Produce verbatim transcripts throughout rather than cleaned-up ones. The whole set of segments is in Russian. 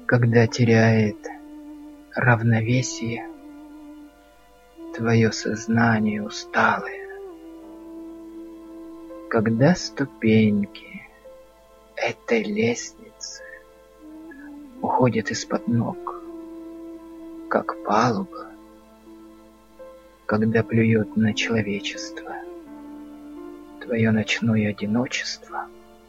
Когда теряет равновесие твое сознание усталое, когда ступеньки этой лестницы уходят из-под ног, как палуба, когда плюет на человечество твое ночное одиночество,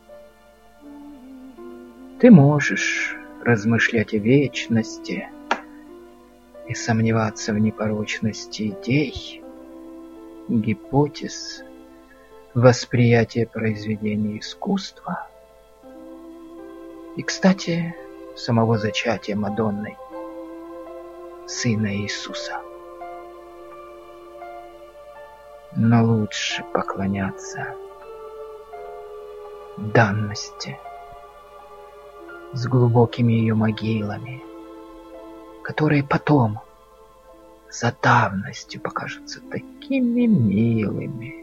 ты можешь размышлять о вечности и сомневаться в непорочности идей, гипотез, восприятия произведений искусства и, кстати, самого зачатия Мадонной, Сына Иисуса. Но лучше поклоняться данности с глубокими ее могилами, которые потом за давностью покажутся такими милыми.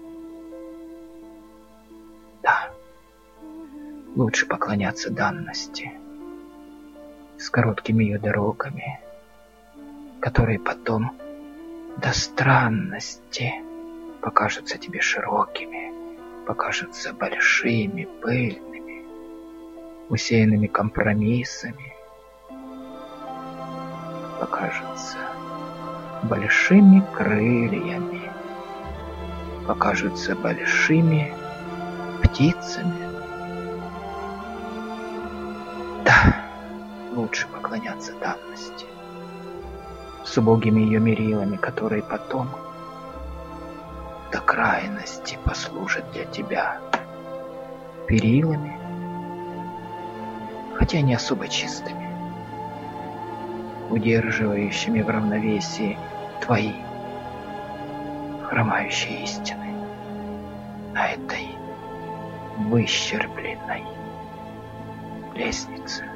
Да, лучше поклоняться данности с короткими ее дорогами, которые потом до странности покажутся тебе широкими, покажутся большими, пыльными, усеянными компромиссами, покажутся большими крыльями, покажутся большими птицами. Да, лучше поклоняться данности с убогими ее мерилами, которые потом до крайности послужат для тебя перилами, хотя не особо чистыми, удерживающими в равновесии твои хромающие истины на этой выщербленной лестнице.